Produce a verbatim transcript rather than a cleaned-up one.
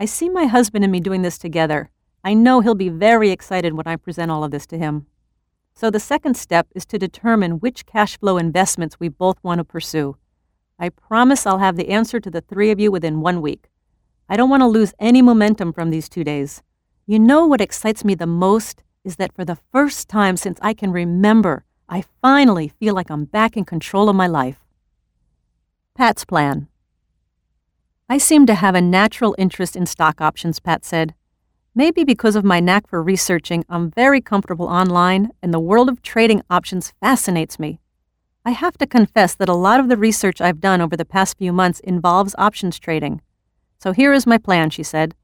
I see my husband and me doing this together. I know he'll be very excited when I present all of this to him. So the second step is to determine which cash flow investments we both want to pursue. I promise I'll have the answer to the three of you within one week. I don't want to lose any momentum from these two days. You know what excites me the most is that for the first time since I can remember, I finally feel like I'm back in control of my life. Pat's plan. I seem to have a natural interest in stock options, Pat said. Maybe because of my knack for researching, I'm very comfortable online, and the world of trading options fascinates me. I have to confess that a lot of the research I've done over the past few months involves options trading. So here is my plan, she said.